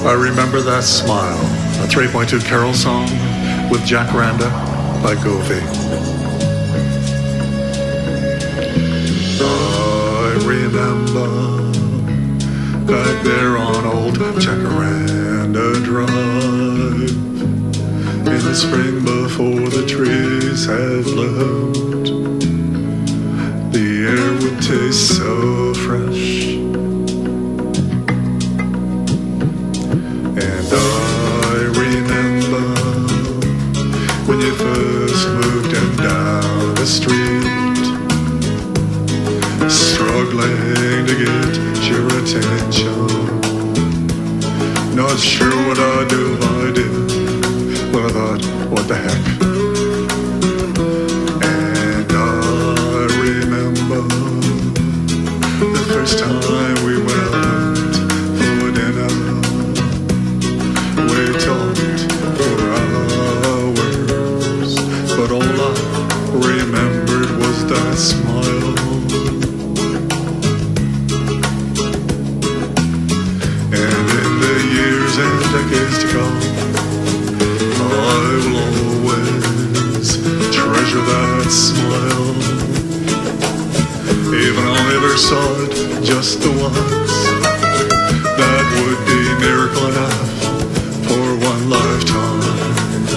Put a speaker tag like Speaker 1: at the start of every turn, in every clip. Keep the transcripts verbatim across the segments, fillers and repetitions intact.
Speaker 1: I remember that smile, a three point two Carol song with Jacaranda by Govey. I remember back there on old Jacaranda Drive in the spring before the trees had bloomed. The air would taste so fresh. And I remember when you first moved in down the street, struggling to get your attention. Not sure what I'd do if I did. Well, I thought, what the heck? And I remember the first time we went out for dinner. We talked for hours, but all I remembered was that smile. And in the years and decades to come, I will always treasure that smile. Even I never saw it just the once, that would be miracle enough for one lifetime.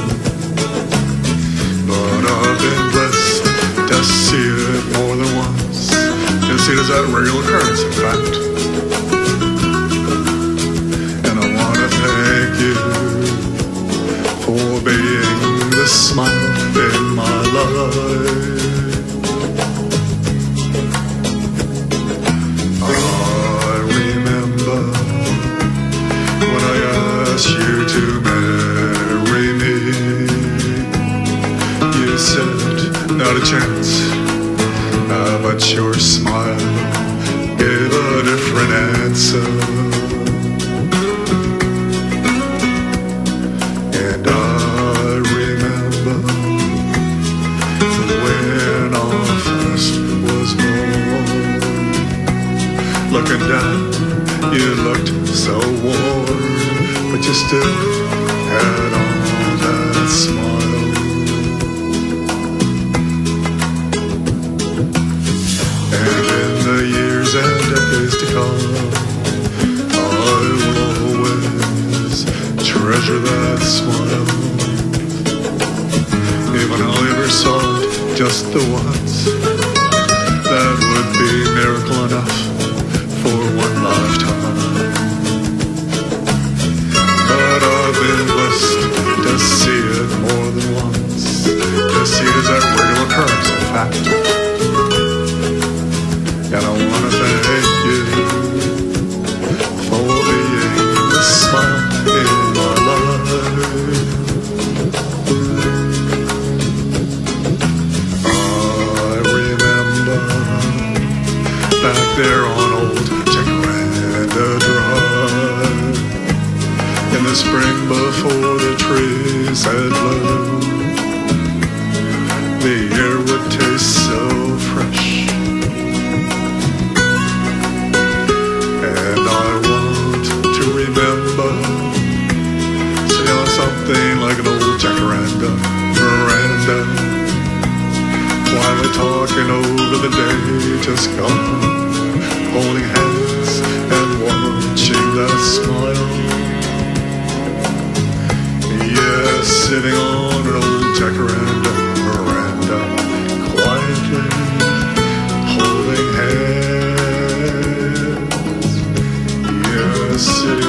Speaker 1: But I've been blessed to see it more than once, to see it as that regular occurrence, in fact. And I want to thank you for being the smile in my life. I remember when I asked you to marry me. You said, not a chance, ah, but your smile gave a different answer. And I remember when I first was born. Looking down, you looked so warm, but you still had on that smile. And in the years and decades to come, I will always treasure that smile. Even I ever saw it just the once, that would be miracle enough for one lifetime. But I've been blessed to see it more than once, to see it as that regular occurrence, in fact. And I want to thank you for being the smile in my life. I remember back there on old Jacaranda Drive in the spring before the trees had bloomed. The air would taste so fresh. And I want to remember sitting on something like an old Jacaranda veranda, quietly talking over the day just gone, holding hands and watching that smile. Yeah, sitting on an old Jacaranda veranda, quietly holding hands. Yeah, sitting